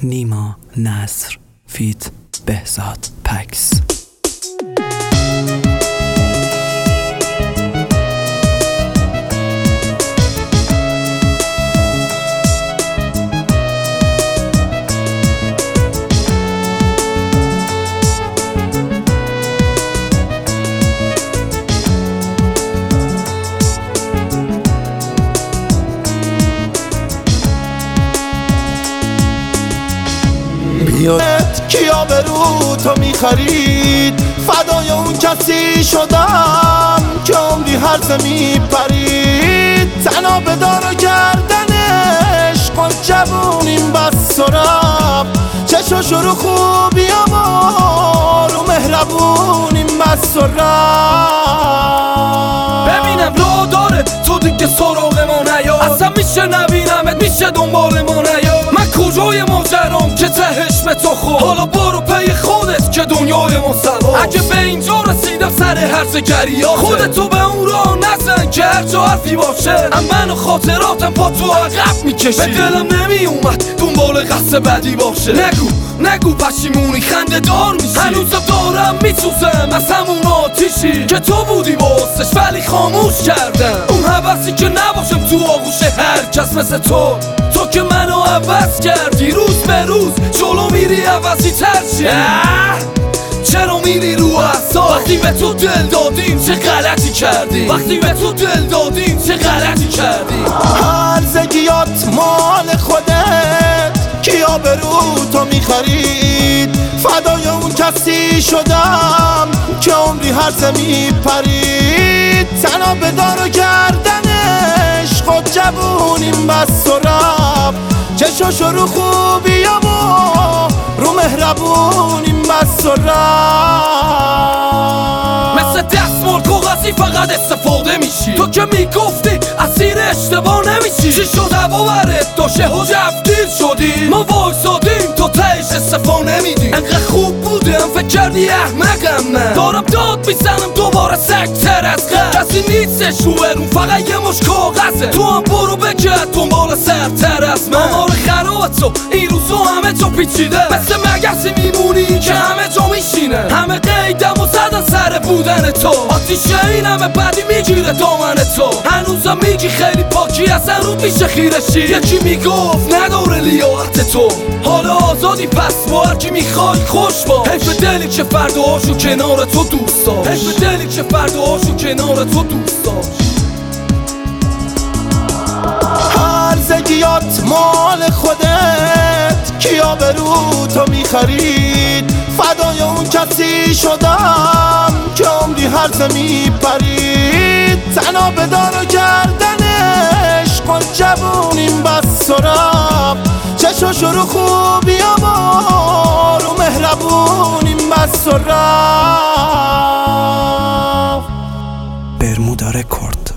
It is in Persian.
نیما نصر فیت بهزاد پکس. کیا به رو تو میخرید، فدای اون کسی شدم که عمری هرزه میپرید. تنها به دار و گردنش کن جوونیم بس سرم، چشاش رو خوبیم و رو مهربونیم بس سرم. ببینم را داره تو دیگه سراغ ما نیا، اصلا میشه نبینمت، میشه دنبال ما نیا. من کجای ماجرام که تهش به تو خود، حالا برو پی خودت که دنیای ما سوا. اگه به اینجا رسیدم سر هرز گریات، خودتو به اون راه نزن که هر جا حرفی باشه. من و خاطراتم با تو عقب میکشی، به دلم نمیومد دنبال قصد بدی باشه. نگو پشیمونی خنده دار میشی، هنوزم دارم میسوزم از همون آتیشی که تو بودی باستش ولی خاموش کردم. اون حوثی که نباشم تو آغوش هر کس مثل تو که منو عوض کردی. روز به روز جلو میری عوضی ترشی، چرا میری رو اعصاب؟ وقتی به تو دل دادیم چه غلطی کردی، وقتی به تو دل دادیم چه غلطی کردی. هرزگیات مال خودت، کیا به رو تو میخرید، فدای اون کسی شدم که عمری هرزه میپرید. تنها به دار و گردنش خود جوونیم بس سرم، چشاش رو خوبیم و رو مهربونیم بس سرم. مثل دستمال کاغذی فقط استفاده میشی، تو که میگفتی اسیر اشتباه نمیشی. چی شد هوا برت داشه و جفتیر شدی، ما وایسادیم تو تهش استفاده نمیدی. انقدر خوب بودم فکر کردی احمقم، من دارم داد میزنم دوباره سکتر از غم. کسی نیستش رو برون فقط یه مش کاغذه، تو هم برو بگرد دنبال سرتر از من. آمار خرابت تو این روزو همه جا پیچیده، مثل مگسی میمونی که همه جا میشینه. همه قیدم و زدن سر بودن تو، آتیشه این همه بدی میگیره دامن تو. هنوزم میگی خیلی پاکی اصلا رو پیش خیرشی. یکی میگفت نداره لیاقت تو، حالا آزادی پس با هرکی میخوای خوش با. حیف دلی که فرداشو کنار تو دوست داشت، حیف دلی که فرداشو کنار تو دوست داشت. هرزگیات مال خودت، کیا به رو تو میخرید، فدای اون کسی شدم که عمری هرزه میپرید. تنها به دار و گردنش کن جوونیم بس سرم، چشاش رو خوبیم و رو مهربونیم بس سرم. برمودا رکورد.